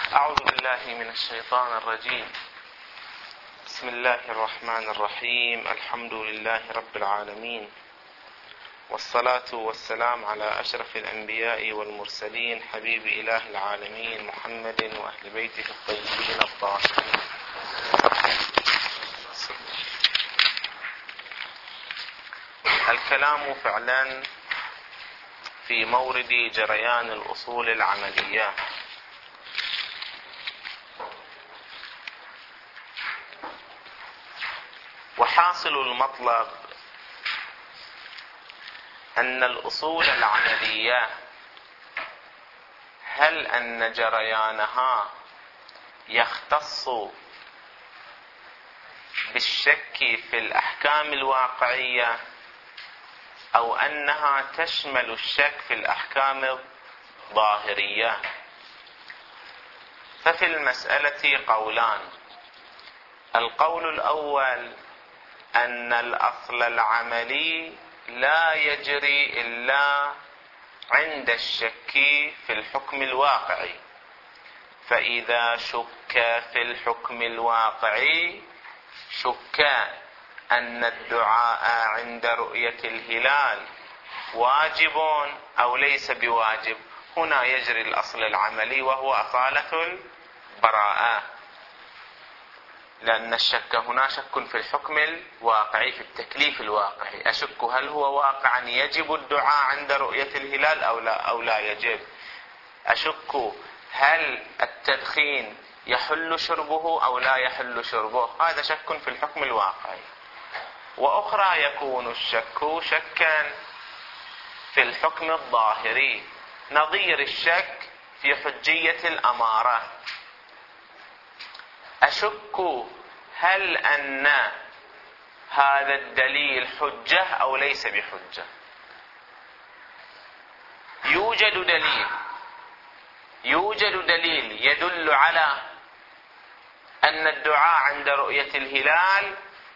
أعوذ بالله من الشيطان الرجيم. بسم الله الرحمن الرحيم. الحمد لله رب العالمين، والصلاة والسلام على أشرف الأنبياء والمرسلين، حبيب إله العالمين محمد وأهل بيته الطيبين الطاهرين. الكلام فعلا في مورد جريان الأصول العملية. وحاصل المطلب أن الأصول العملية هل أن جريانها يختص بالشك في الأحكام الواقعية أو أنها تشمل الشك في الأحكام الظاهرية؟ ففي المسألة قولان. القول الأول أن الأصل العملي لا يجري إلا عند الشك في الحكم الواقعي، فإذا شك في الحكم الواقعي شك أن الدعاء عند رؤية الهلال واجب أو ليس بواجب، هنا يجري الأصل العملي وهو أصالة البراءة، لأن الشك هنا شك في الحكم الواقعي، في التكليف الواقعي. أشك هل هو واقعا يجب الدعاء عند رؤية الهلال أو لا يجب. أشك هل التدخين يحل شربه أو لا يحل شربه، هذا شك في الحكم الواقعي. وأخرى يكون الشك شكا في الحكم الظاهري، نظير الشك في حجية الأمارة. أشك هل أن هذا الدليل حجة أو ليس بحجة. يوجد دليل يدل على أن الدعاء عند رؤية الهلال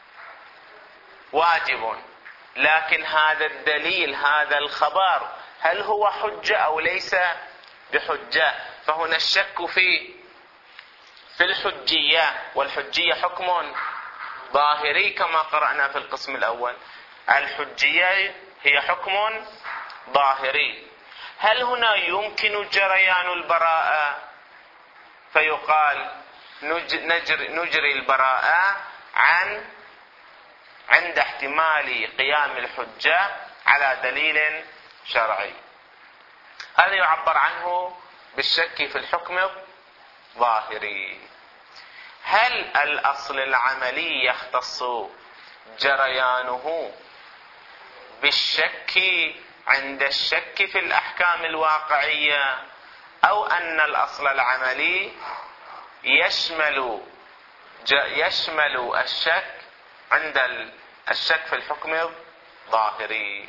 واجب، لكن هذا الدليل، هذا الخبر، هل هو حجة أو ليس بحجة؟ فهنا الشك في الحجية، والحجية حكم ظاهري كما قرأنا في القسم الأول. الحجية هي حكم ظاهري. هل هنا يمكن جريان البراءة فيقال نجري البراءة عند احتمال قيام الحجة على دليل شرعي؟ هذا يعبر عنه بالشك في الحكم الظاهري. هل الأصل العملي يختص جريانه بالشك عند الشك في الأحكام الواقعية، أو أن الأصل العملي يشمل الشك عند الشك في الحكم الظاهري؟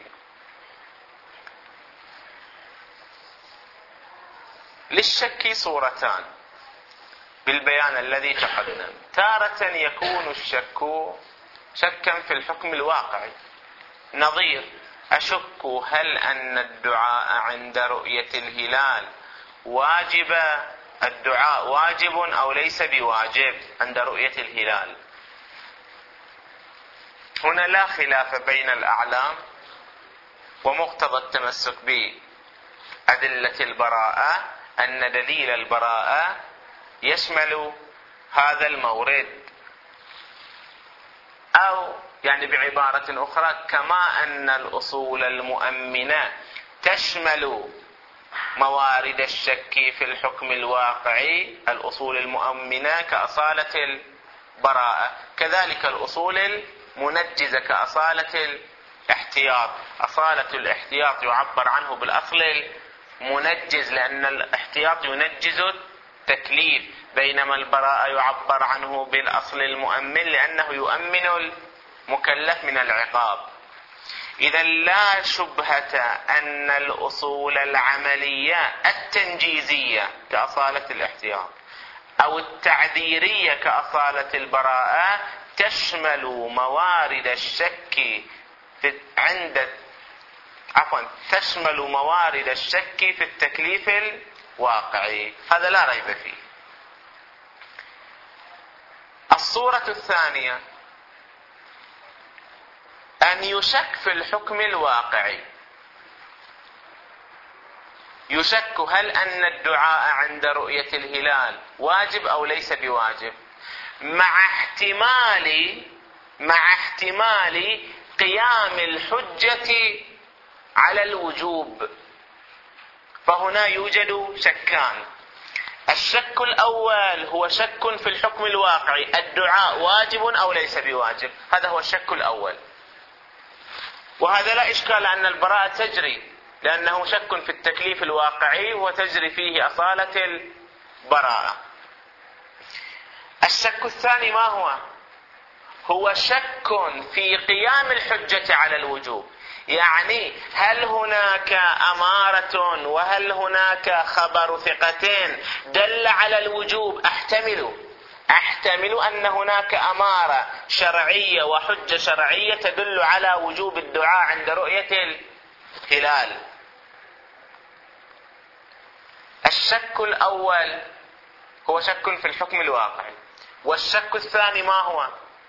للشك صورتان بالبيان الذي تقدم. تارة يكون الشك شكا في الحكم الواقعي، نظير أشك هل أن الدعاء عند رؤية الهلال الدعاء واجب أو ليس بواجب عند رؤية الهلال. هنا لا خلاف بين الأعلام، ومقتضى التمسك بأدلة البراءة أن دليل البراءة يشمل هذا المورد، أو يعني بعبارة أخرى، كما أن الأصول المؤمنة تشمل موارد الشك في الحكم الواقعي، الأصول المؤمنة كأصالة البراءة، كذلك الأصول المنجزة كأصالة الاحتياط. أصالة الاحتياط يعبر عنه بالأصل المنجز، لأن الاحتياط ينجز التكليف، بينما البراءة يعبر عنه بالأصل المؤمن لأنه يؤمن المكلف من العقاب. إذا لا شبهة أن الأصول العملية التنجيزية كأصالة الاحتياط أو التعذيرية كأصالة البراءة تشمل موارد الشك تشمل موارد الشك في التكليف الواقعي. هذا لا ريب فيه. الصورة الثانية أن يشك في الحكم الواقعي، يشك هل أن الدعاء عند رؤية الهلال واجب أو ليس بواجب، مع احتمال قيام الحجة على الوجوب. فهنا يوجد شكان. الشك الأول هو شك في الحكم الواقعي، الدعاء واجب أو ليس بواجب، هذا هو الشك الأول، وهذا لا إشكال أن البراءة تجري، لأنه شك في التكليف الواقعي وتجري فيه أصالة البراءة. الشك الثاني ما هو؟ هو شك في قيام الحجة على الوجوب، يعني هل هناك أمارة وهل هناك خبر ثقتين دل على الوجوب؟ أحتمل أن هناك أمارة شرعية وحجة شرعية تدل على وجوب الدعاء عند رؤية الهلال. الشك الأول هو شك في الحكم الواقعي، والشك الثاني ما هو؟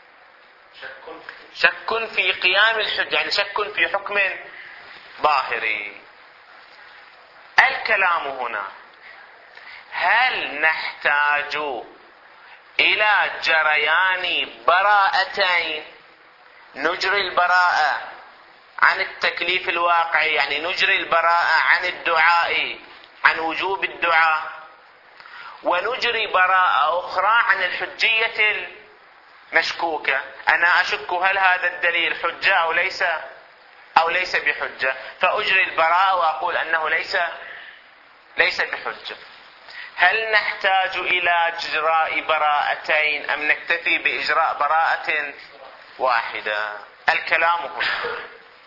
شك في قيام الحجة، يعني شك في حكم ظاهري. الكلام هنا هل نحتاج إلى جريان براءتين، نجري البراءة عن التكليف الواقعي، يعني نجري البراءة عن الدعاء، عن وجوب الدعاء، ونجري براءة أخرى عن الحجية المشكوكة؟ أنا أشك هل هذا الدليل حجة أو ليس بحجة، فأجري البراءة وأقول أنه ليس بحجة. هل نحتاج إلى إجراء براءتين أم نكتفي بإجراء براءة واحدة؟ الكلام هنا.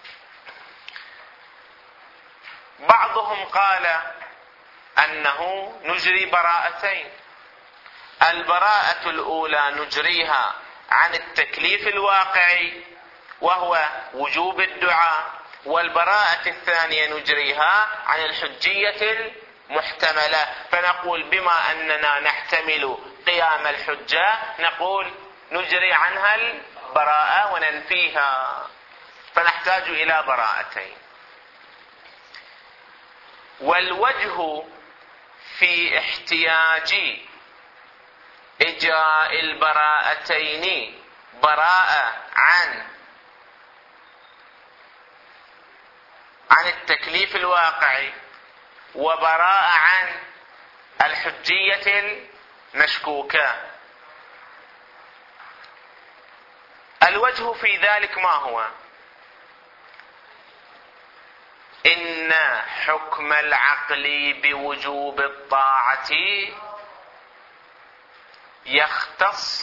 بعضهم قال أنه نجري براءتين، البراءة الأولى نجريها عن التكليف الواقعي وهو وجوب الدعاء، والبراءة الثانية نجريها عن الحجية المحتملة. فنقول بما أننا نحتمل قيام الحجة نقول نجري عنها البراءة وننفيها، فنحتاج إلى براءتين. والوجه في احتياج إجراء البراءتين براءة عن التكليف الواقعي وبراءة عن الحجية المشكوكة. الوجه في ذلك ما هو؟ إن حكم العقل بوجوب الطاعة يختص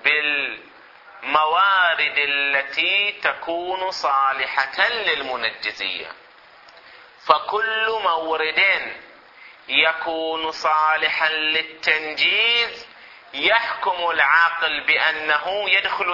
بالموارد التي تكون صالحة للمنجزية، فكل مورد يكون صالحا للتنجيز يحكم العاقل بأنه يدخل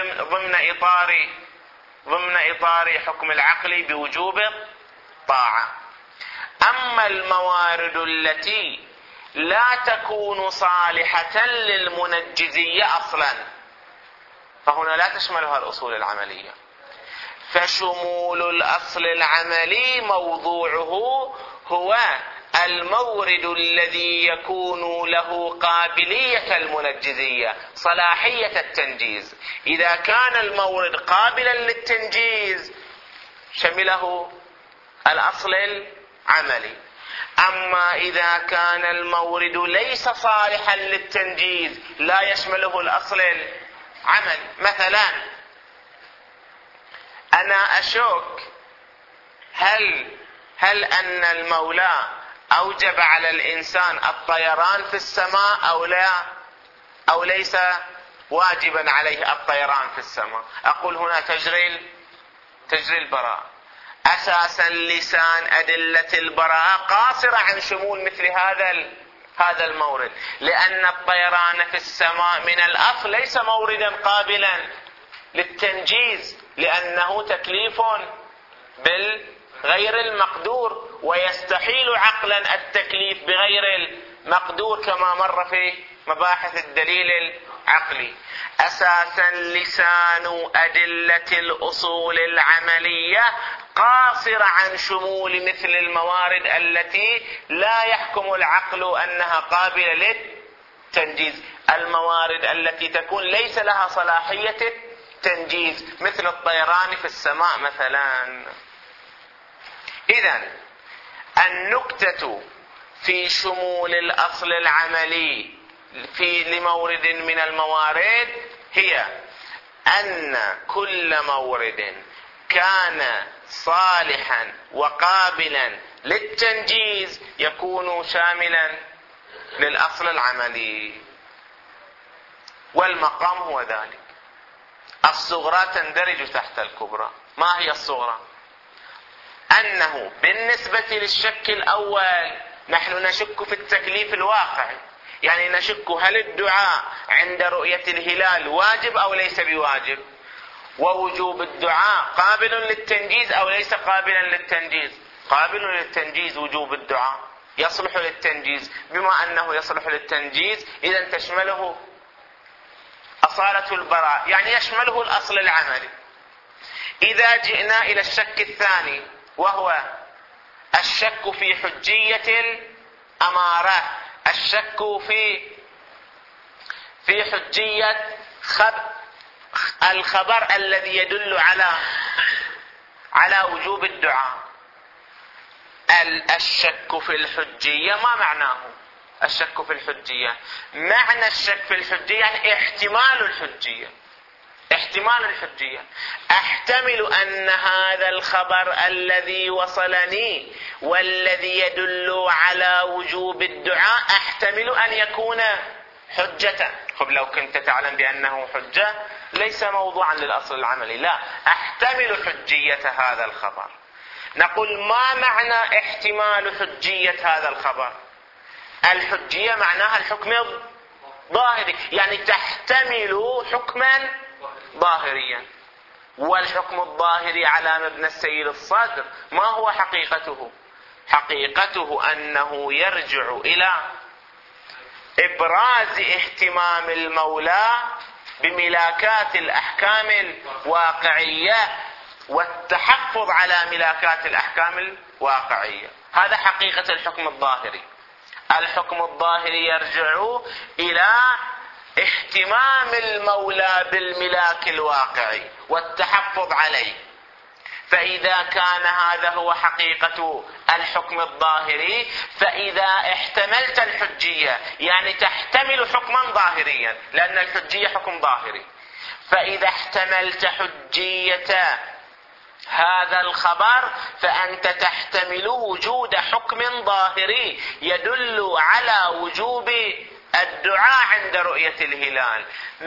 ضمن إطار حكم العقل بوجوب الطاعة. أما الموارد التي لا تكون صالحة للمنجزية أصلا فهنا لا تشملها الأصول العملية، فشمول الأصل العملي موضوعه هو المورد الذي يكون له قابلية المنجزية، صلاحية التنجيز. إذا كان المورد قابلا للتنجيز شمله الأصل العملي، أما إذا كان المورد ليس صالحا للتنجيز لا يشمله الأصل العملي. مثلا أنا أشك هل أن المولى أوجب على الإنسان الطيران في السماء أو ليس واجبا عليه الطيران في السماء؟ أقول هنا تجري البراءة. أساسا لسان أدلة البراءة قاصرة عن شمول مثل هذا المورد، لأن الطيران في السماء من الأصل ليس موردا قابلا للتنجيز، لأنه تكليف بالغير المقدور، ويستحيل عقلا التكليف بغير المقدور كما مر في مباحث الدليل العقلي. أساسا لسان أدلة الأصول العملية قاصر عن شمول مثل الموارد التي لا يحكم العقل أنها قابلة للتنجيز، الموارد التي تكون ليس لها صلاحية التنجيز مثل الطيران في السماء مثلا. إذن النكتة في شمول الأصل العملي لمورد من الموارد هي أن كل مورد كان صالحا وقابلا للتنجيز يكون شاملا للأصل العملي، والمقام هو ذلك. الصغرى تندرج تحت الكبرى. ما هي الصغرى؟ أنه بالنسبة للشك الأول نحن نشك في التكليف الواقعي، يعني نشك هل الدعاء عند رؤية الهلال واجب أو ليس بواجب، ووجوب الدعاء قابل للتنجيز أو ليس قابلا للتنجيز. قابل للتنجيز وجوب الدعاء، يصلح للتنجيز. بما أنه يصلح للتنجيز إذن تشمله أصالة البراء، يعني يشمله الأصل العملي. إذا جئنا إلى الشك الثاني وهو الشك في حجية الأمارة، الشك في حجية الخبر الذي يدل على وجوب الدعاء. الشك في الحجية ما معناه؟ الشك في الحجية، معنى الشك في الحجية يعني احتمال الحجية. احتمال الحجية، احتمل أن هذا الخبر الذي وصلني والذي يدل على وجوب الدعاء احتمل أن يكون حجة. خب لو كنت تعلم بأنه حجة ليس موضوعا للأصل العملي، لا، احتمل حجية هذا الخبر. نقول ما معنى احتمال حجية هذا الخبر؟ الحجية معناها الحكم الظاهري، يعني تحتمل حكما ظاهريا. والحكم الظاهري على مبنى السيل الصدر ما هو حقيقته؟ حقيقته أنه يرجع إلى إبراز اهتمام المولى بملاكات الأحكام الواقعية والتحفظ على ملاكات الأحكام الواقعية. هذا حقيقة الحكم الظاهري. الحكم الظاهري يرجع إلى اهتمام المولى بالملاك الواقعي والتحفظ عليه. فإذا كان هذا هو حقيقة الحكم الظاهري، فإذا احتملت الحجية يعني تحتمل حكما ظاهريا، لأن الحجية حكم ظاهري. فإذا احتملت حجية هذا الخبر فأنت تحتمل وجود حكمظاهري يدل على وجوب الدعاء عند رؤية الهلال.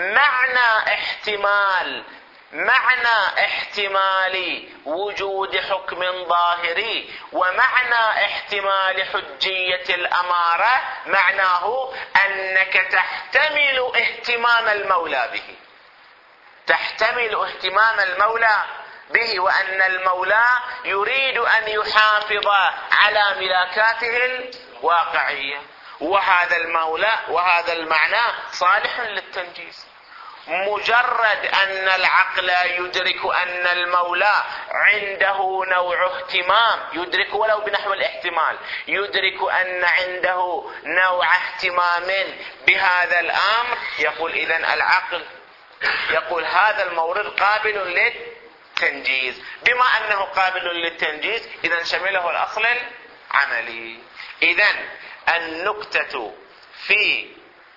معنى احتمال وجود حكم ظاهري ومعنى احتمال حجية الأمارة معناه أنك تحتمل اهتمام المولى به، تحتمل اهتمام المولى به، وأن المولى يريد أن يحافظ على ملاكاته الواقعية. وهذا المولى وهذا المعنى صالح للتنجيز. مجرد أن العقل يدرك أن المولى عنده نوع اهتمام، يدرك ولو بنحو الاحتمال، يدرك أن عنده نوع اهتمام بهذا الأمر، يقول إذن العقل يقول هذا المورد قابل للتنجيز. بما أنه قابل للتنجيز إذن شمله الأصل العملي. إذن النكتة في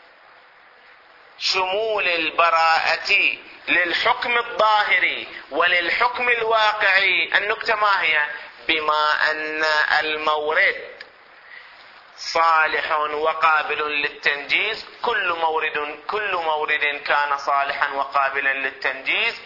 شمول البراءة للحكم الظاهري وللحكم الواقعي، النكتة ما هي؟ بما أن المورد صالح وقابل للتنجيز، كل مورد كان صالحا وقابلا للتنجيز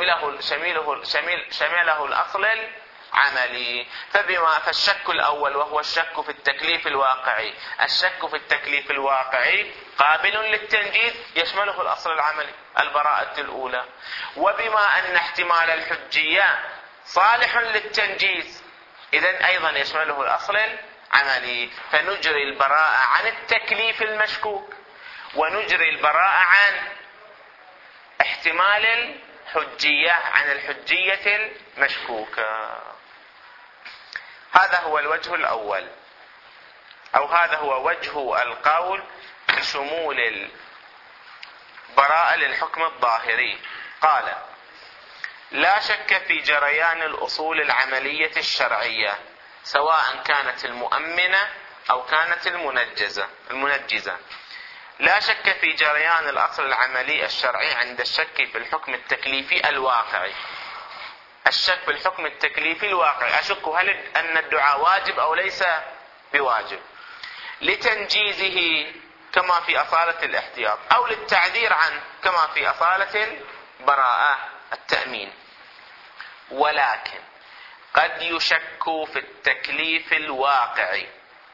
شمله الأصل العملي. فالشك الأول وهو الشك في التكليف الواقعي، الشك في التكليف الواقعي قابل للتنجيز يشمله الأصل العملي البراءة الأولى. وبما أن احتمال الحجية صالح للتنجيز إذن أيضا يشمله الأصل العملي. فنجري البراءة عن التكليف المشكوك ونجري البراءة عن احتمال الحجية، عن الحجية المشكوكة. هذا هو الوجه الأول، أو هذا هو وجه القول بشمول البراءة للحكم الظاهري. قال: لا شك في جريان الأصول العملية الشرعية سواء كانت المؤمنة أو كانت المنجزة. لا شك في جريان الأصل العملي الشرعي عند الشك في الحكم التكليفي الواقعي. الشك في الحكم التكليفي الواقعي، أشك هل أن الدعاء واجب أو ليس بواجب، لتنجيزه كما في أصالة الاحتياط، أو للتعذير عنه كما في أصالة البراءة التأمين. ولكن قد يشك في التكليف الواقعي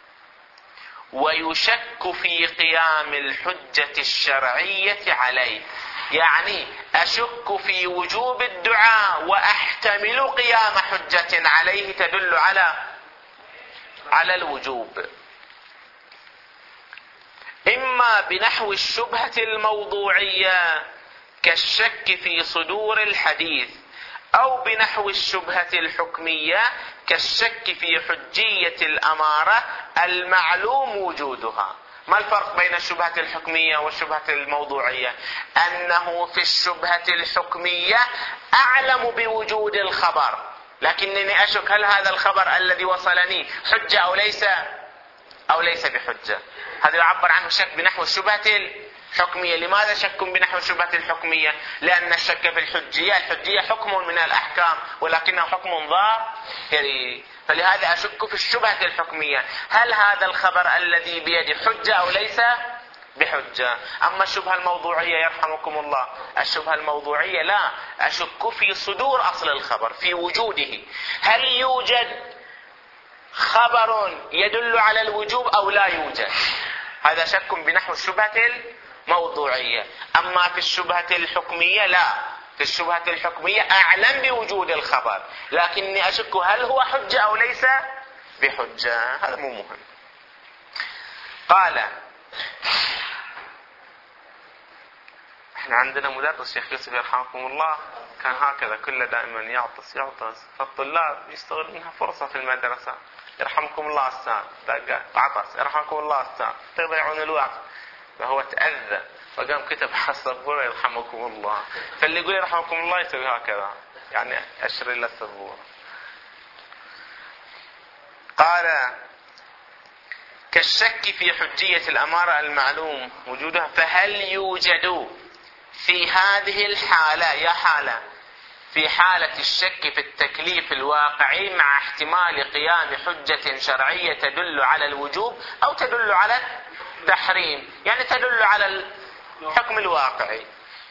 ويشك في قيام الحجة الشرعية عليه. يعني أشك في وجوب الدعاء وأحتمل قيام حجة عليه تدل على الوجوب، إما بنحو الشبهة الموضوعية كالشك في صدور الحديث، أو بنحو الشبهة الحكمية كالشك في حجية الأمارة المعلوم وجودها. ما الفرق بين الشبهة الحكمية والشبهة الموضوعية؟ أنه في الشبهة الحكمية أعلم بوجود الخبر، لكنني أشك هل هذا الخبر الذي وصلني حجة أو ليس بحجة. هذا يعبر عنه شك بنحو الشبهة الحكمية. لماذا شك بنحو الشبهة الحكمية؟ لأن الشك في الحجية حكم من الأحكام ولكنه حكم ظاهري، فلهذا أشك في الشبهة الحكمية، هل هذا الخبر الذي بيدي حجة أو ليس بحجة. أما الشبهة الموضوعية يرحمكم الله، الشبهة الموضوعية لا، أشك في صدور أصل الخبر، في وجوده، هل يوجد خبر يدل على الوجوب أو لا يوجد. هذا شك بنحو الشبهة الموضوعية. أما في الشبهة الحكمية لا، في الشبهة الحكمية أعلم بوجود الخبر لكني أشك هل هو حجة أو ليس بحجة. هذا مو مهم. قال: احنا عندنا مدرس شيخ يوسف يرحمكم الله كان هكذا، كله دائما يعطس، فالطلاب يستغلونها فرصة في المدرسة. يرحمكم الله أستاذ، عطس، يرحمكم الله أستاذ، تضيعون الوقت. فهو تأذى فقام كتب حسبوره يرحمكم الله. فاللي يقول يرحمكم الله يسوي هكذا، يعني أشر إلى السبورة. قال: كالشك في حجية الأمارة المعلوم وجودها، فهل يوجد في هذه الحالة، يا حالة، في حالة الشك في التكليف الواقعي مع احتمال قيام حجة شرعية تدل على الوجوب أو تدل على التحريم، يعني تدل على الحكم الواقعي،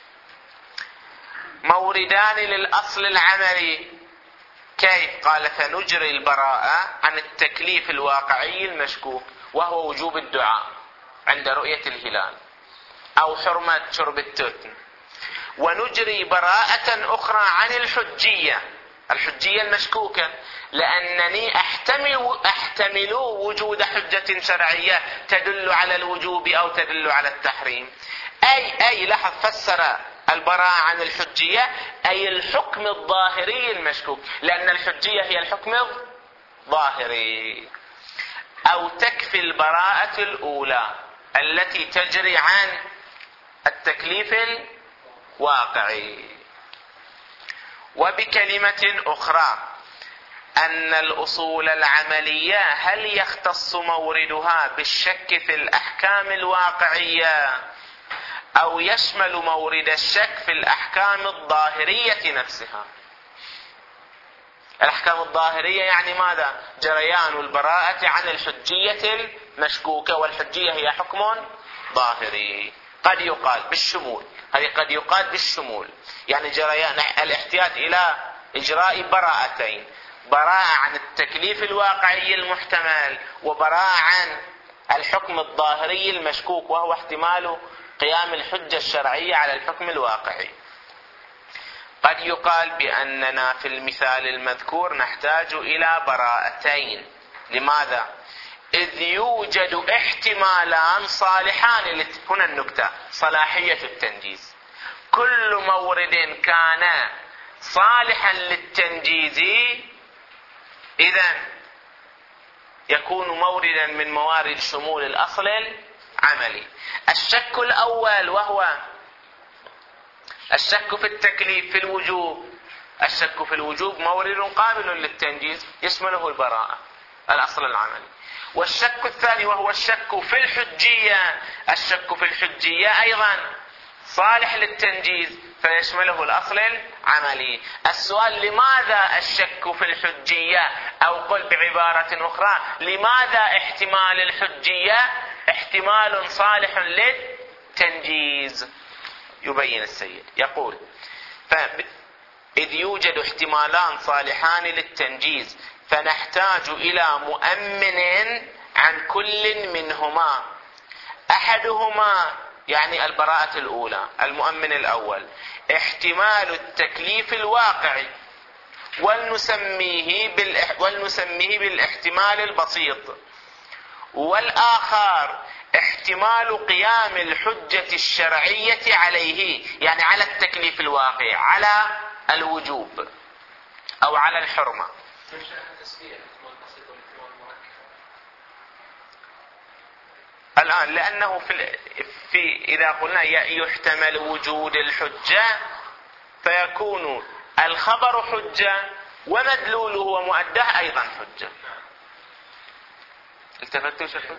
موردان للأصل العملي. كيف؟ قال: فنجري البراءة عن التكليف الواقعي المشكوك وهو وجوب الدعاء عند رؤية الهلال أو حرمة شرب التوتن، ونجري براءة أخرى عن الحجية المشكوكة، لأنني أحتمل وجود حجة شرعية تدل على الوجوب أو تدل على التحريم. أي لاحظ، فسر البراءة عن الحجية أي الحكم الظاهري المشكوك، لأن الحجية هي الحكم الظاهري. أو تكفي البراءة الأولى التي تجري عن التكليف الواقعي. وبكلمة أخرى أن الأصول العملية هل يختص موردها بالشك في الأحكام الواقعية أو يشمل مورد الشك في الأحكام الظاهرية نفسها؟ الأحكام الظاهرية يعني ماذا؟ جريان البراءة عن الحجية المشكوكة، والحجية هي حكم ظاهري. قد يقال بالشمول، هذه قد يقال بالشمول، يعني جريان الاحتياج إلى إجراء براءتين: براءة عن التكليف الواقعي المحتمل، وبراءة عن الحكم الظاهري المشكوك وهو احتمال قيام الحجة الشرعية على الحكم الواقعي. قد يقال بأننا في المثال المذكور نحتاج إلى براءتين. لماذا؟ إذ يوجد احتمالان صالحان. هنا النكتة صلاحية التنجيز. كل مورد كان صالحا للتنجيز إذن يكون موردا من موارد شمول الأصل العملي. الشك الأول وهو الشك في التكليف في الوجوب. الشك في الوجوب مورد قابل للتنجيز يشمله البراءة الأصل العملي. والشك الثاني وهو الشك في الحجية. الشك في الحجية أيضا صالح للتنجيز فيشمله الأصل العملي. السؤال لماذا الشك في الحجية؟ أو قل بعبارة أخرى لماذا احتمال الحجية احتمال صالح للتنجيز؟ يبين السيد يقول إذ يوجد احتمالان صالحان للتنجيز فنحتاج إلى مؤمن عن كل منهما. أحدهما يعني البراءة الأولى، المؤمن الأول احتمال التكليف الواقعي ولنسميه بالاحتمال البسيط. والآخر احتمال قيام الحجة الشرعية عليه، يعني على التكليف الواقعي، على الوجوب أو على الحرمة. الآن لأنه في إذا قلنا يحتمل وجود الحجة فيكون الخبر حجة ومدلوله ومؤداه أيضا حجة. التفتوا شكرا.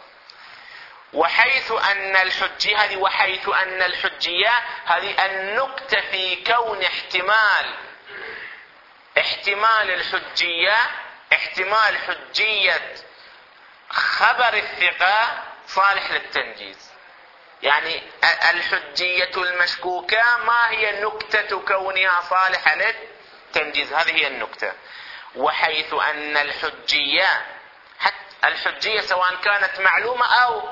وحيث أن الحجية هذه النكتة في كون احتمال الحجية، احتمال حجية خبر الثقة صالح للتنجيز. يعني الحجية المشكوكة ما هي نكتة كونها صالحة للتنجيز، هذه هي النكتة. وحيث أن الحجية سواء كانت معلومة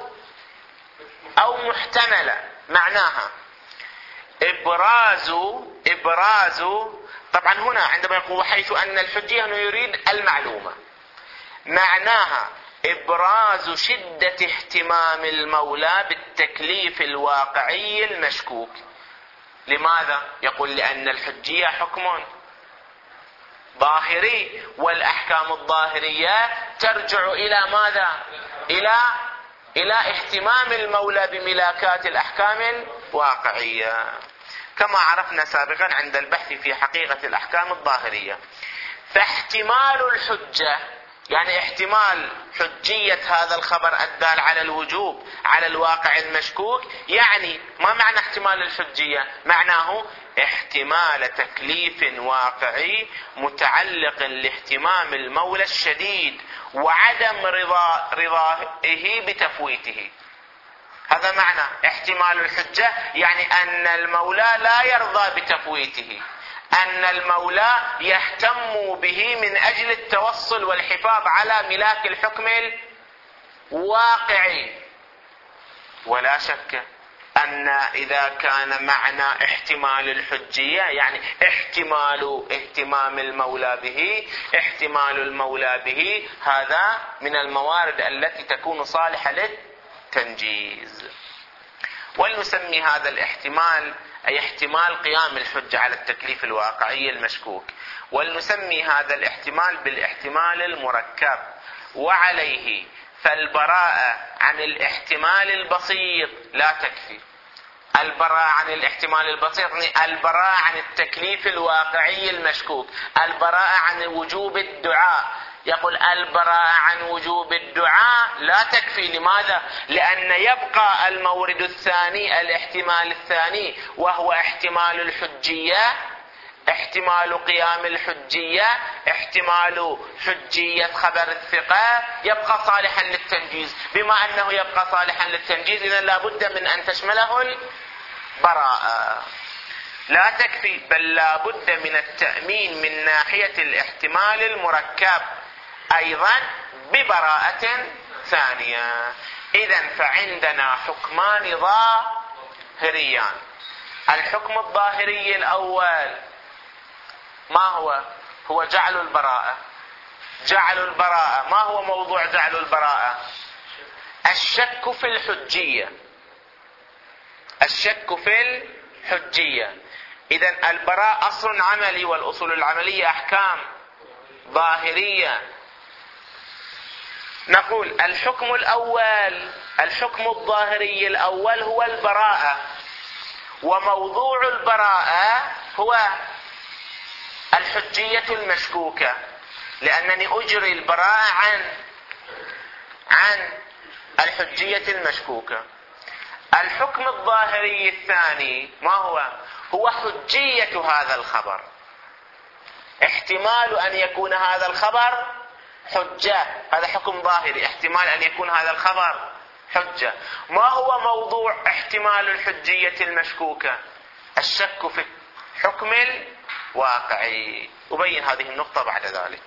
أو محتملة معناها إبراز. طبعا هنا عندما يقول وحيث أن الحجية هنا يريد المعلومة، معناها إبراز شدة اهتمام المولى بالتكليف الواقعي المشكوك. لماذا؟ يقول لأن الحجية حكم ظاهري، والأحكام الظاهرية ترجع إلى ماذا؟ إلى اهتمام المولى بملاكات الأحكام الواقعية، كما عرفنا سابقا عند البحث في حقيقة الأحكام الظاهرية. فاحتمال الحجة يعني احتمال حجية هذا الخبر الدال على الوجوب على الواقع المشكوك. يعني ما معنى احتمال الحجية؟ معناه احتمال تكليف واقعي متعلق لاهتمام المولى الشديد وعدم رضاه بتفويته. هذا معنى احتمال الحجة، يعني أن المولى لا يرضى بتفويته، أن المولى يهتم به من أجل التوصل والحفاظ على ملاك الحكم الواقعي. ولا شك أن إذا كان معنى احتمال الحجية يعني احتمال اهتمام المولى به، احتمال المولى به، هذا من الموارد التي تكون صالحة للتنجيز. ولنسمي هذا الاحتمال أي احتمال قيام الحجة على التكليف الواقعي المشكوك، ولنسمي هذا الاحتمال بالاحتمال المركب. وعليه فالبراءة عن الاحتمال البسيط لا تكفي. البراءة عن الاحتمال البسيط يعني البراءة عن التكليف الواقعي المشكوك، البراءة عن وجوب الدعاء. يقول البراءة عن وجوب الدعاء لا تكفي. لماذا؟ لأن يبقى المورد الثاني، الاحتمال الثاني، وهو احتمال الحجية، احتمال قيام الحجية، احتمال حجية خبر الثقة، يبقى صالحا للتنجيز. بما أنه يبقى صالحا للتنجيز إذن لا بد من أن تشمله البراءة. لا تكفي، بل لا بد من التأمين من ناحية الاحتمال المركب أيضا ببراءة ثانية. إذن فعندنا حكمان ظاهريان. الحكم الظاهري الأول ما هو؟ هو جعل البراءة جعل البراءة. ما هو موضوع جعل البراءة؟ الشك في الحجية. الشك في الحجية. إذن البراءة أصل عملي، والأصول العملية أحكام ظاهرية. نقول الحكم الأول، الحكم الظاهري الأول هو البراءة، وموضوع البراءة هو الحجية المشكوكة، لأنني أجري البراءة عن الحجية المشكوكة. الحكم الظاهري الثاني ما هو؟ هو حجية هذا الخبر، احتمال أن يكون هذا الخبر حجة. هذا حكم ظاهري، احتمال أن يكون هذا الخبر حجة. ما هو موضوع احتمال الحجية المشكوكة؟ الشك في الحكم الواقعي. أبين هذه النقطة بعد ذلك.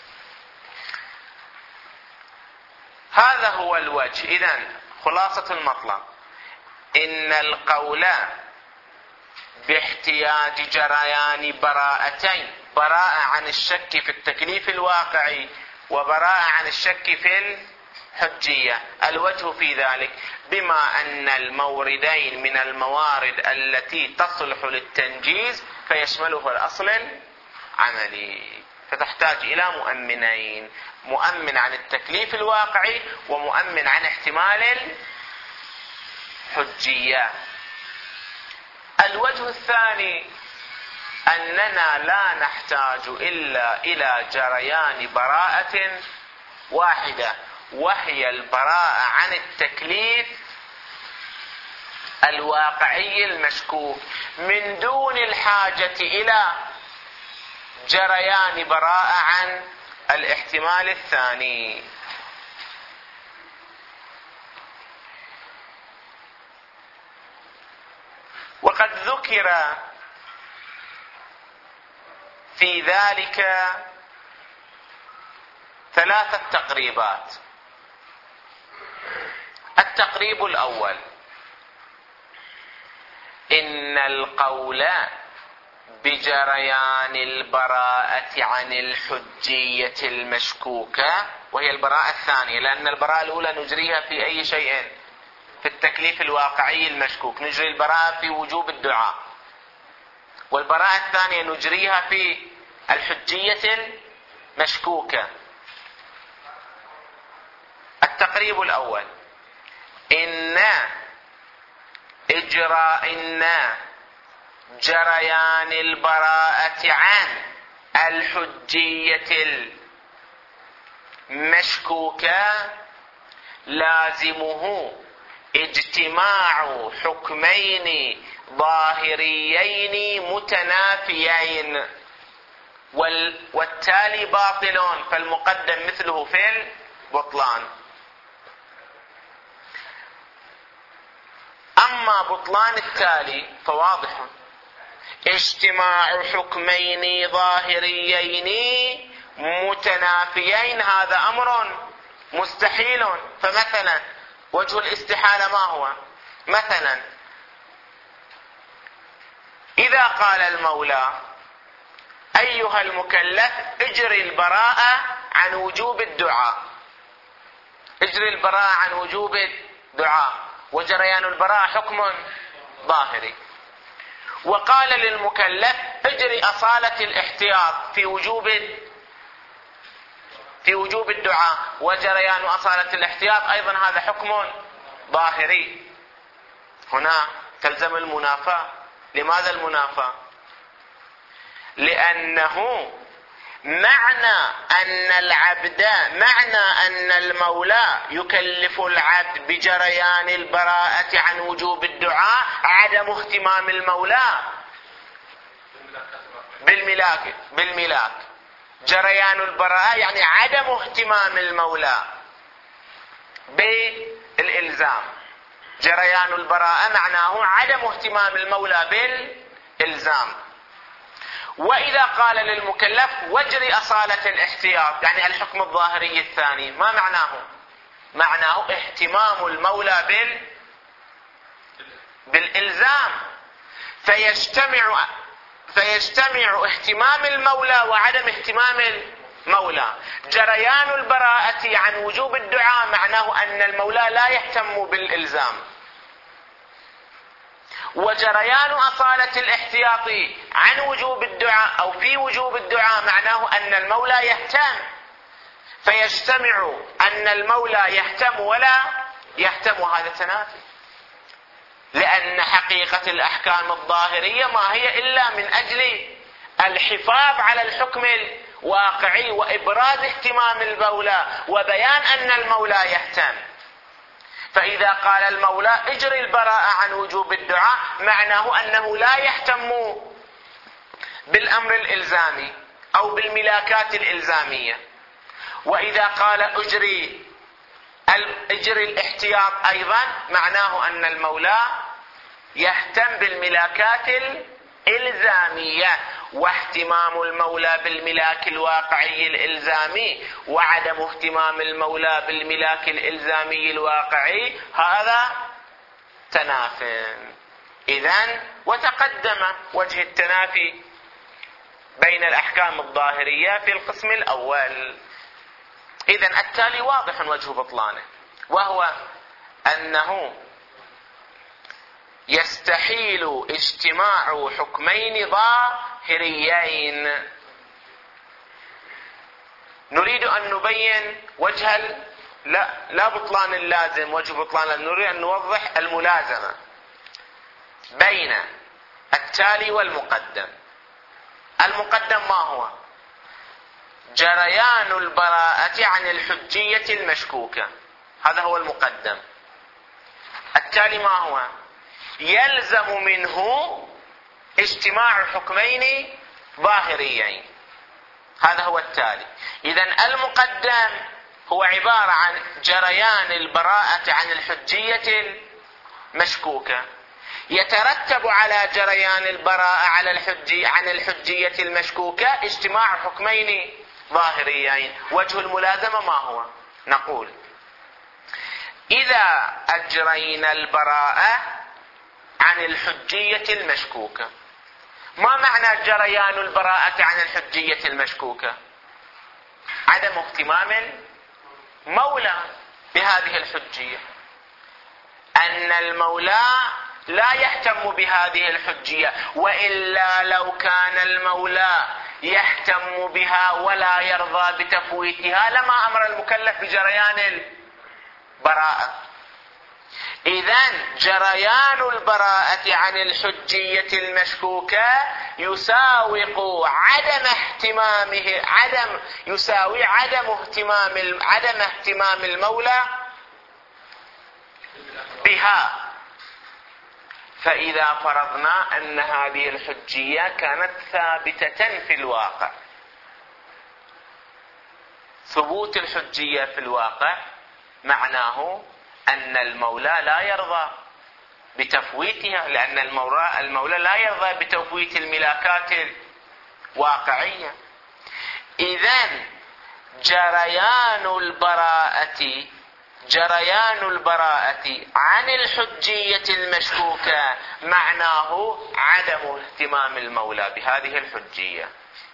هذا هو الوجه. إذن خلاصة المطلب إن القول باحتياج جريان براءتين، براءة عن الشك في التكليف الواقعي وبراءة عن الشك في الحجية. الوجه في ذلك بما أن الموردين من الموارد التي تصلح للتنجيز فيشمله الأصل العملي، فتحتاج إلى مؤمنين: مؤمن عن التكليف الواقعي ومؤمن عن احتمال الحجية. الوجه الثاني أننا لا نحتاج إلا إلى جريان براءة واحدة، وهي البراءة عن التكليف الواقعي المشكوك، من دون الحاجة إلى جريان براءة عن الاحتمال الثاني. وقد ذكر في ذلك 3 تقريبات. التقريب الأول: إن القول بجريان البراءة عن الحجية المشكوكة، وهي البراءة الثانية، لأن البراءة الأولى نجريها في أي شيء؟ في التكليف الواقعي المشكوك، نجري البراءة في وجوب الدعاء، والبراءة الثانية نجريها في الحجية المشكوكة. التقريب الأول: إن جريان البراءة عن الحجية المشكوكة لازمه اجتماع حكمين ظاهريين متنافيين، والتالي باطل، فالمقدم مثله في البطلان. أما بطلان التالي فواضح: اجتماع حكمين ظاهريين متنافيين، هذا أمر مستحيل. فمثلا وجه الاستحالة ما هو؟ مثلا إذا قال المولى: أيها المكلف اجري البراءة عن وجوب الدعاء، اجري البراءة عن وجوب الدعاء، وجريان البراءة حكم ظاهري. وقال للمكلف اجري أصالة الاحتياط في وجوب الدعاء، وجريان أصالة الاحتياط أيضا هذا حكم ظاهري. هنا تلزم المنافاة. لماذا المنافاة؟ لأنه معنى أن المولى يكلف العبد بجريان البراءة عن وجوب الدعاء عدم اهتمام المولى بالملاك. جريان البراءة يعني عدم اهتمام المولى بالإلزام. جريان البراءة معناه عدم اهتمام المولى بالإلزام. وإذا قال للمكلف واجري أصالة الاحتياط، يعني الحكم الظاهري الثاني، ما معناه؟ معناه اهتمام المولى بالإلزام، فيجتمع اهتمام المولى وعدم اهتمام مولى. جريان البراءة عن وجوب الدعاء معناه أن المولى لا يهتم بالإلزام. وجريان أصالة الاحتياط عن وجوب الدعاء أو في وجوب الدعاء معناه أن المولى يهتم، فيجتمع أن المولى يهتم ولا يهتم، هذا تنافي. لأن حقيقة الأحكام الظاهرية ما هي إلا من أجل الحفاظ على الحكم الواقعي وإبراز اهتمام المولى وبيان أن المولى يهتم. فإذا قال المولى اجري البراءة عن وجوب الدعاء معناه أنه لا يهتم بالأمر الإلزامي أو بالملاكات الإلزامية. وإذا قال اجري الاحتياط أيضا معناه أن المولى يهتم بالملاكات الإلزامية. واهتمام المولى بالملاك الواقعي الإلزامي وعدم اهتمام المولى بالملاك الإلزامي الواقعي هذا تناف. إذن وتقدم وجه التنافي بين الأحكام الظاهرية في القسم الأول. إذن التالي واضح وجه بطلانه، وهو أنه يستحيل اجتماع حكمين ظاهريين. نريد أن نبين وجه لا بطلان اللازم، وجه بطلان نريد أن نوضح الملازمة بين التالي والمقدم. المقدم ما هو؟ جريان البراءة عن الحجية المشكوكة، هذا هو المقدم. التالي ما هو؟ يلزم منه اجتماع حكمين ظاهريين، هذا هو التالي. إذن المقدم هو عبارة عن جريان البراءة عن الحجية المشكوكة. يترتب على جريان البراءة عن الحجية المشكوكة اجتماع حكمين ظاهريين. وجه الملازمة ما هو؟ نقول إذا أجرينا البراءة عن الحجية المشكوكة. ما معنى جريان البراءة عن الحجية المشكوكة؟ عدم اهتمام المولى بهذه الحجية، أن المولى لا يهتم بهذه الحجية، وإلا لو كان المولى يهتم بها ولا يرضى بتفويتها لما أمر المكلف بجريان البراءة. إذن جريان البراءة عن الحجية المشكوكة يساوي عدم اهتمام المولى بها. فإذا فرضنا أن هذه الحجية كانت ثابتة في الواقع، ثبوت الحجية في الواقع معناه أن المولى لا يرضى بتفويتها، لأن المولى لا يرضى بتفويت الملاكات الواقعية. إذن جريان البراءة عن الحجية المشكوكة معناه عدم اهتمام المولى بهذه الحجية.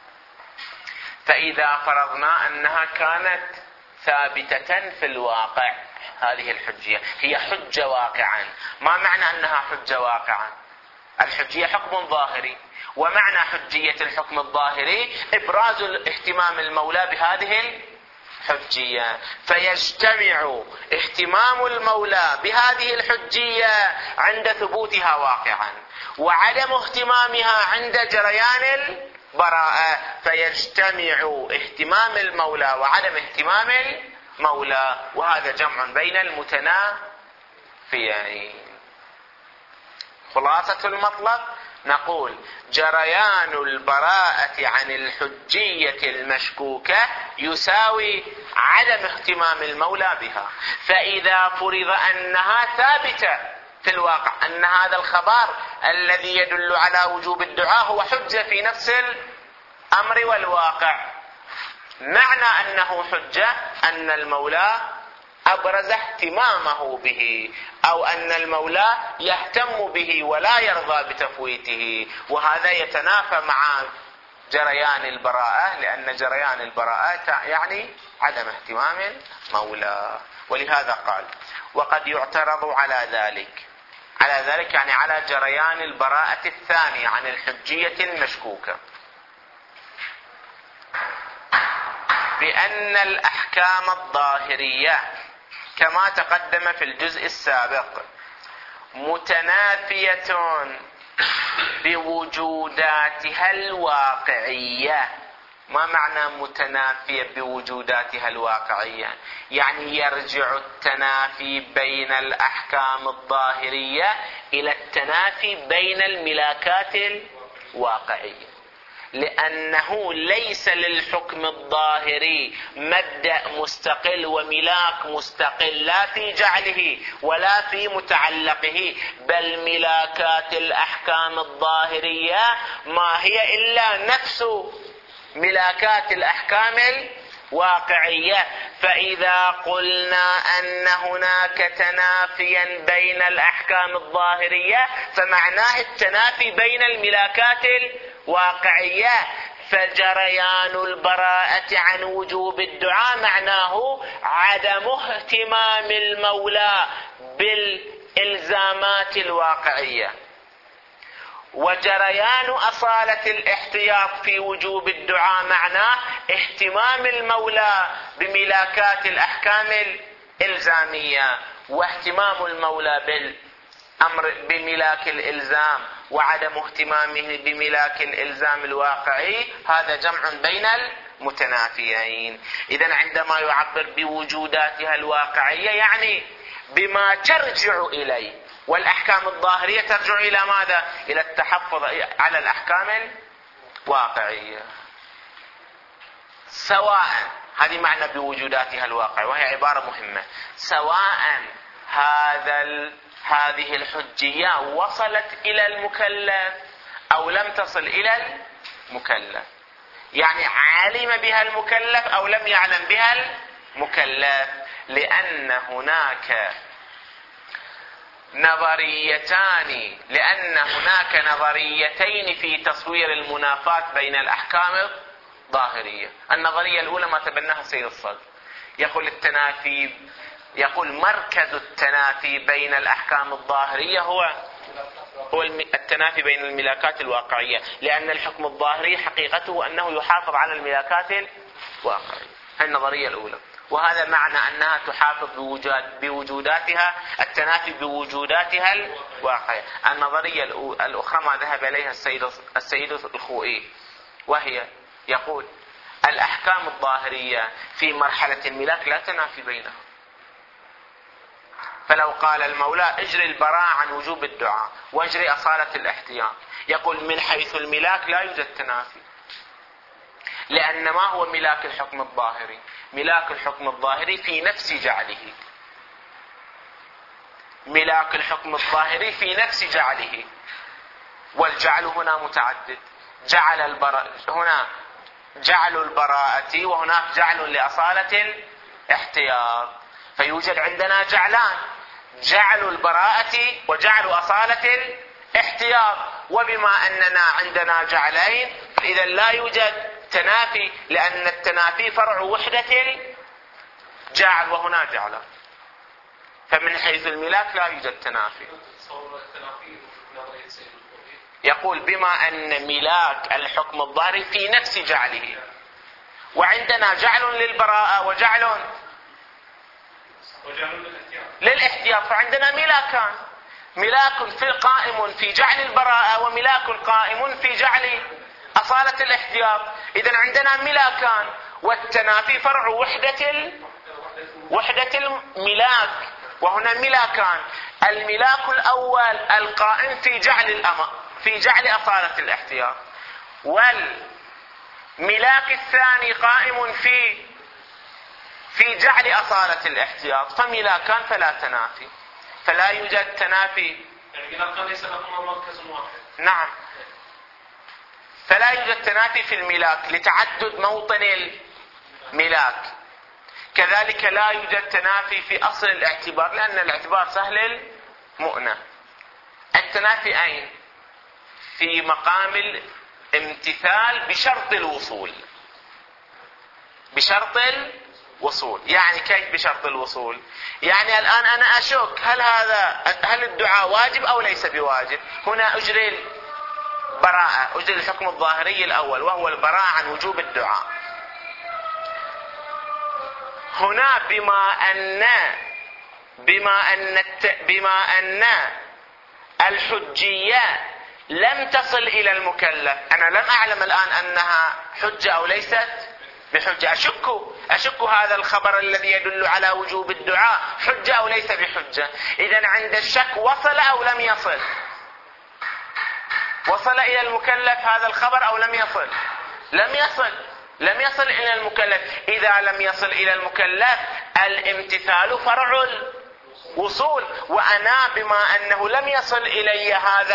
فإذا فرضنا أنها كانت ثابتة في الواقع، هذه الحجية هي حجة واقعا. ما معنى أنها حجة واقعا؟ الحجية حكم ظاهري، ومعنى حجية الحكم الظاهري إبراز اهتمام المولى بهذه الحجية. فيجتمع اهتمام المولى بهذه الحجية عند ثبوتها واقعا، وعدم اهتمامها عند جريان البراءة، فيجتمع اهتمام المولى وعدم اهتمام المولى، وهذا جمع بين المتنافيين. خلاصة المطلب نقول جريان البراءة عن الحجية المشكوكة يساوي عدم اهتمام المولى بها. فإذا فرض أنها ثابتة في الواقع، أن هذا الخبر الذي يدل على وجوب الدعاء هو حجة في نفس الأمر والواقع، معنى أنه حجة أن المولى أبرز اهتمامه به، أو أن المولى يهتم به ولا يرضى بتفويته، وهذا يتنافى مع جريان البراءة، لأن جريان البراءة يعني عدم اهتمام المولى. ولهذا قال وقد يعترض على ذلك يعني على جريان البراءة الثانية عن الحجية المشكوكة، بأن الأحكام الظاهرية كما تقدم في الجزء السابق متنافية بوجوداتها الواقعية. ما معنى متنافية بوجوداتها الواقعية؟ يعني يرجع التنافي بين الأحكام الظاهرية إلى التنافي بين الملاكات الواقعية، لأنه ليس للحكم الظاهري مبدأ مستقل وملاك مستقل لا في جعله ولا في متعلقه، بل ملاكات الأحكام الظاهرية ما هي إلا نفس ملاكات الأحكام الواقعية. فإذا قلنا أن هناك تنافيا بين الأحكام الظاهرية فمعناه التنافي بين الملاكات الواقعية، فجريان البراءة عن وجوب الدعاء معناه عدم اهتمام المولى بالإلزامات الواقعية، وجريان أصالة الاحتياط في وجوب الدعاء معناه اهتمام المولى بملاكات الأحكام الإلزامية، واهتمام المولى بالأمر بملاك الإلزام وعدم اهتمامه بملاك الإلزام الواقعي هذا جمع بين المتنافيين. إذن عندما يعبر بوجوداتها الواقعية يعني بما ترجع إليه، والأحكام الظاهرية ترجع إلى ماذا؟ إلى التحفظ على الأحكام الواقعية. سواء هذه معنى بوجوداتها الواقع، وهي عبارة مهمة، سواء هذه الحجية وصلت إلى المكلف أو لم تصل إلى المكلف، يعني علم بها المكلف أو لم يعلم بها المكلف، لأن هناك نظريتين في تصوير المنافاة بين الأحكام الظاهرية. النظرية الأولى ما تبناها السيد الصدر، يقول مركز التنافي بين الأحكام الظاهرية هو التنافي بين الملاكات الواقعية، لأن الحكم الظاهري حقيقته أنه يحافظ على الملاكات الواقعية. هذه النظرية الأولى، وهذا معنى أنها تحافظ بوجوداتها، التنافي بوجوداتها الواقعية. النظرية الأخرى ما ذهب إليها السيد الخوئي، وهي يقول الأحكام الظاهرية في مرحلة الملاك لا تنافي بينها، فلو قال المولى اجري البراءة عن وجوب الدعاء واجري أصالة الاحتياط، يقول من حيث الملاك لا يوجد تنافي، لأن ما هو ملاك الحكم الظاهري؟ ملاك الحكم الظاهري في نفس جعله، ملاك الحكم الظاهري في نفس جعله، والجعل هنا متعدد، هنا جعل البراءة وهناك جعل لأصالة الاحتياط، فيوجد عندنا جعلان، جعل البراءة وجعل أصالة الاحتياط، وبما أننا عندنا جعلين إذا لا يوجد تنافي، لأن التنافي فرع وحدة الجعل وهنا جعلان، فمن حيث الملاك لا يوجد تنافي. يقول بما أن ملاك الحكم الظاهري في نفس جعله، وعندنا جعل للبراءة وجعل للاحتياط، فعندنا ملاكان، ملاك قائم في جعل البراءة وملاك قائم في جعل أصالة الاحتياط. إذن عندنا ملاكان، والتنافي فرع وحدة الملاك، وهنا ملاكان، الملاك الأول القائم في جعل أصالة الاحتياط، والملاك الثاني قائم في جعل أصالة الاحتياط، فملاكان فلا تنافي، فلا يوجد تنافي. يعني ملاكان ليس لهما مركز واحد. نعم، فلا يوجد تنافي في الملاك لتعدد موطن الملاك، كذلك لا يوجد تنافي في أصل الاعتبار، لأن الاعتبار سهل المؤنة. التنافي أين؟ في مقام امتثال بشرط الوصول. بشرط الوصول يعني كيف بشرط الوصول؟ يعني الآن أنا أشك هل الدعاء واجب أو ليس بواجب. هنا أجري البراءة، أجري الحكم الظاهري الأول وهو البراءة عن وجوب الدعاء. هنا بما أن الحجية لم تصل إلى المكلف، أنا لم أعلم الآن أنها حجة أو ليست بحجة، أشك هذا الخبر الذي يدل على وجوب الدعاء حجة أو ليس بحجة. إذن عند الشك وصل أو لم يصل؟ وصل إلى المكلف هذا الخبر أو لم يصل؟ لم يصل إلى المكلف. إذا لم يصل إلى المكلف الامتثال فرع الوصول، وأنا بما أنه لم يصل إلي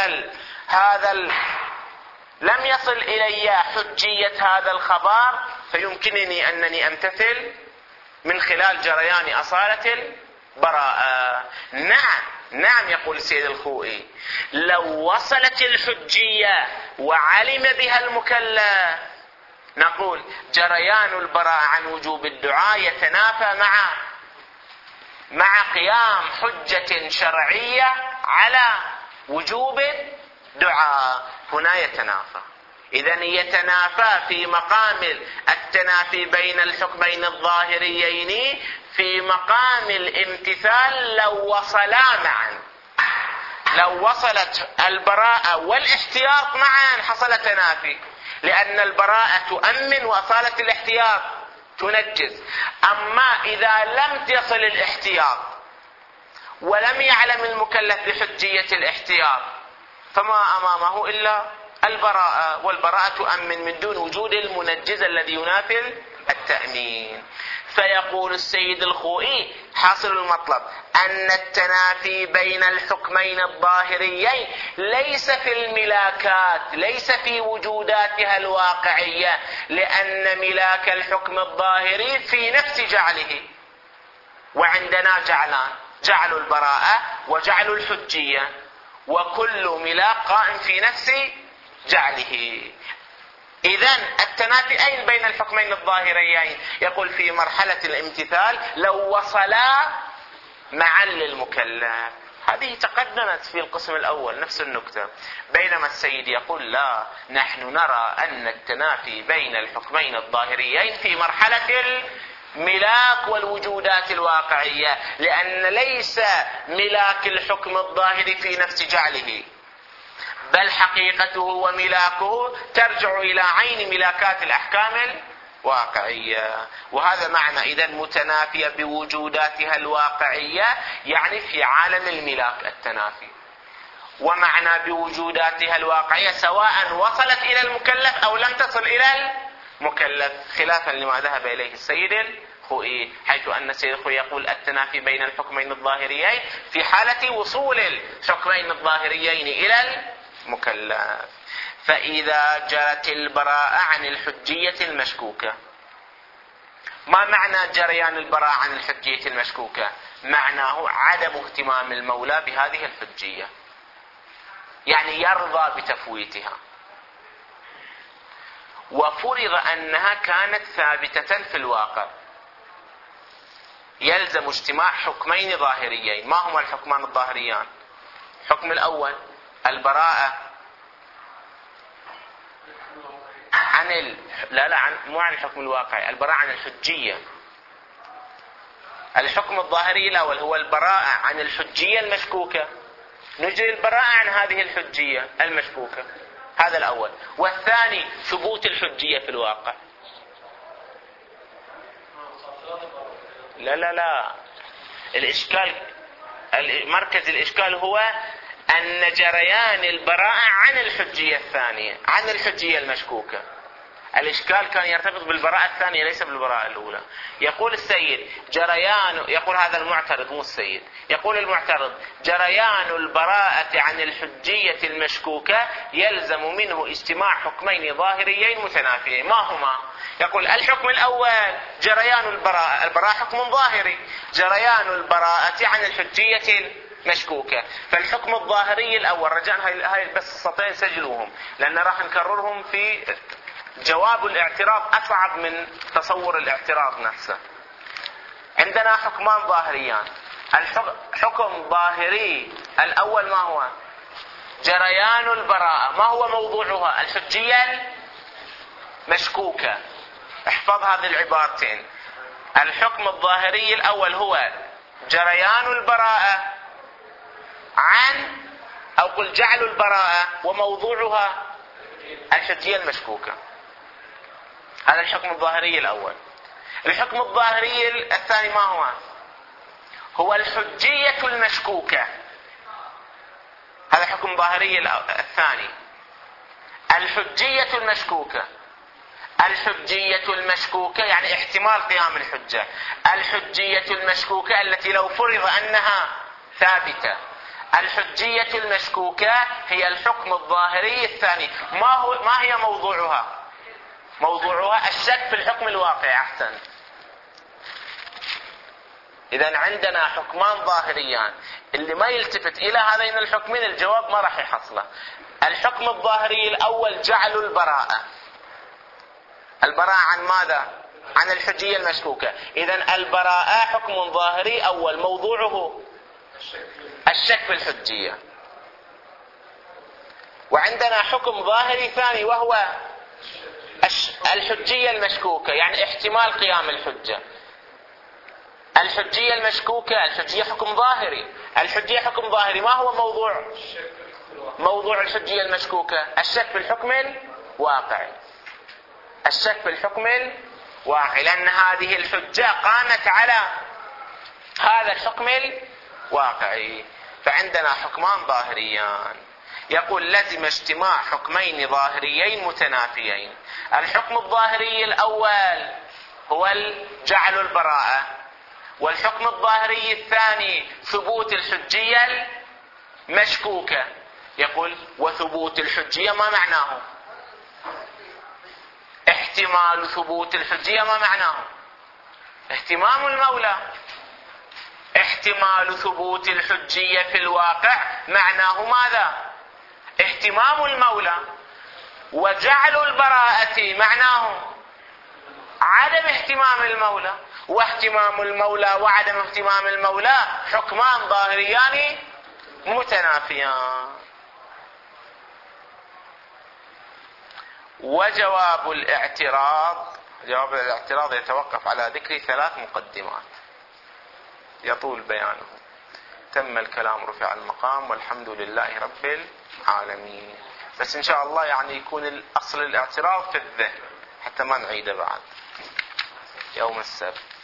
لم يصل إلي حجية هذا الخبر، فيمكنني أنني أمتثل من خلال جريان أصالة البراءة. نعم يقول السيد الخوئي، لو وصلت الحجية وعلم بها المكلف نقول جريان البراءة عن وجوب الدعاء يتنافى مع قيام حجة شرعية على وجوب الدعاء. هنا يتنافى. إذن يتنافى في مقام التنافي بين الحكمين الظاهريين في مقام الامتثال لو وصلا معا. لو وصلت البراءة والاحتياط معا حصل تنافي، لأن البراءة تؤمن وأصالة الاحتياط تنجز. أما إذا لم تصل الاحتياط ولم يعلم المكلف بحجية الاحتياط فما أمامه إلا البراءة، والبراءة تؤمن من دون وجود المنجز الذي ينافي التأمين. فيقول السيد الخوئي حاصل المطلب أن التنافي بين الحكمين الظاهريين ليس في الملاكات، ليس في وجوداتها الواقعية، لأن ملاك الحكم الظاهري في نفس جعله، وعندنا جعلان: جعل البراءة وجعل الحجية، وكل ملاك قائم في نفس جعله. إذن التنافي أين بين الحكمين الظاهريين؟ يقول في مرحلة الامتثال لو وصلا معا للمكلف. هذه تقدمت في القسم الأول نفس النكتة، بينما السيد يقول لا، نحن نرى أن التنافي بين الحكمين الظاهريين في مرحلة الملاك والوجودات الواقعية، لأن ليس ملاك الحكم الظاهري في نفس جعله، بل حقيقته وملاكه ترجع إلى عين ملاكات الأحكام الواقعية. وهذا معنى إذن متنافية بوجوداتها الواقعية، يعني في عالم الملاك التنافي، ومعنى بوجوداتها الواقعية سواء وصلت إلى المكلف أو لم تصل إلى المكلف، خلافا لما ذهب إليه السيد الخوئي، حيث أن السيد الخوئي يقول التنافي بين الحكمين الظاهريين في حالة وصول الحكمين الظاهريين إلى المكلف. فإذا جرت البراءة عن الحجية المشكوكة، ما معنى جريان البراءة عن الحجية المشكوكة؟ معناه عدم اهتمام المولى بهذه الحجية، يعني يرضى بتفويتها، وفرض أنها كانت ثابتة في الواقع. يلزم اجتماع حكمين ظاهريين. ما هما الحكمان الظاهريان؟ الحكم الأول البراءة عن مو عن الحكم الواقعي، البراءة عن الحجية. الحكم الظاهري الأول هو البراءة عن الحجية المشكوكة، نجري البراءة عن هذه الحجية المشكوكة، هذا الأول. والثاني ثبوت الحجية في الواقع. لا الإشكال، مركز الإشكال هو أن جريان البراءة عن الحجية الثانية، عن الحجية المشكوكة. الإشكال كان يرتبط بالبراءة الثانية ليس بالبراءة الأولى. يقول السيد يقول هذا المعترض مو السيد، يقول المعترض جريان البراءة عن الحجية المشكوكة يلزم منه اجتماع حكمين ظاهريين متنافيين. ما هما؟ يقول الحكم الأول جريان البراءة حكم ظاهري، جريان البراءة عن الحجية مشكوكة. فالحكم الظاهري الأول، رجاء هاي بس السطرين سجلوهم لأن راح نكررهم في جواب الاعتراض، أصعب من تصور الاعتراض نفسه. عندنا حكمان ظاهريان. الحكم ظاهري الأول ما هو؟ جريان البراءة. ما هو موضوعها؟ الحجية المشكوكة. احفظ هذه العبارتين. الحكم الظاهري الأول هو جريان البراءة عن، أو قل جعل البراءة، وموضوعها الحجية المشكوكة. هذا الحكم الظاهري الأول. الحكم الظاهري الثاني ما هو؟ هو الحجية المشكوكة. هذا حكم ظاهري الثاني، الحجية المشكوكة. الحجية المشكوكة يعني احتمال قيام الحجة. الحجية المشكوكة التي لو فرض أنها ثابتة. الحجية المشكوكة هي الحكم الظاهري الثاني. ما هي موضوعها؟ موضوعها الشك في الحكم الواقع. أحسن. إذا عندنا حكمان ظاهريان. اللي ما يلتفت إلى هذين الحكمين الجواب ما راح يحصله. الحكم الظاهري الأول جعل البراءة. البراءة عن ماذا؟ عن الحجية المشكوكة. إذا البراءة حكم ظاهري أول، موضوعه الشك في الحجية. وعندنا حكم ظاهري ثاني وهو الحجية المشكوكة، يعني احتمال قيام الحجة. الحجية المشكوكة، الحجية حكم ظاهري. الحجية حكم ظاهري. ما هو موضوع الحجية المشكوكة؟ الشك في الحكم الواقعي. الشك في الحكم الواقعي، لأن هذه الحجة قامت على هذا الحكم الواقعي. فعندنا حكمان ظاهريان. يقول لزم اجتماع حكمين ظاهريين متنافيين. الحكم الظاهري الأول هو جعل البراءة، والحكم الظاهري الثاني ثبوت الحجية المشكوكة. يقول وثبوت الحجية ما معناه؟ احتمال ثبوت الحجية. ما معناه؟ اهتمام المولى. احتمال ثبوت الحجية في الواقع معناه ماذا؟ اهتمام المولى. وجعل البراءة معناه عدم اهتمام المولى. واهتمام المولى وعدم اهتمام المولى حكمان ظاهريان متنافيان. وجواب الاعتراض، جواب الاعتراض يتوقف على ذكر 3 مقدمات يطول بيانه. تم الكلام، رفع المقام، والحمد لله رب العالمين. بس إن شاء الله يعني يكون الأصل الاعتراض في الذهن حتى ما نعيده بعد يوم السبت.